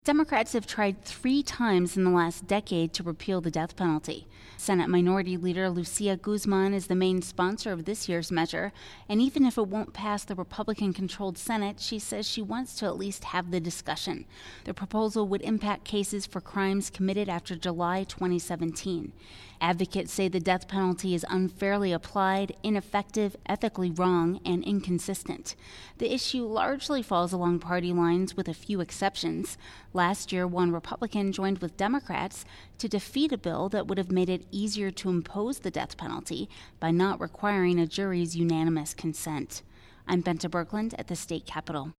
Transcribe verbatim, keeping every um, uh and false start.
Democrats have tried three times in the last decade to repeal the death penalty. Senate Minority Leader Lucia Guzman is the main sponsor of this year's measure, and even if it won't pass the Republican-controlled Senate, she says she wants to at least have the discussion. The proposal would impact cases for crimes committed after July twenty seventeen. Advocates say the death penalty is unfairly applied, ineffective, ethically wrong, and inconsistent. The issue largely falls along party lines with a few exceptions. Last year, one Republican joined with Democrats to defeat a bill that would have made it easier to impose the death penalty by not requiring a jury's unanimous consent. I'm Bente Birkeland at the state capitol.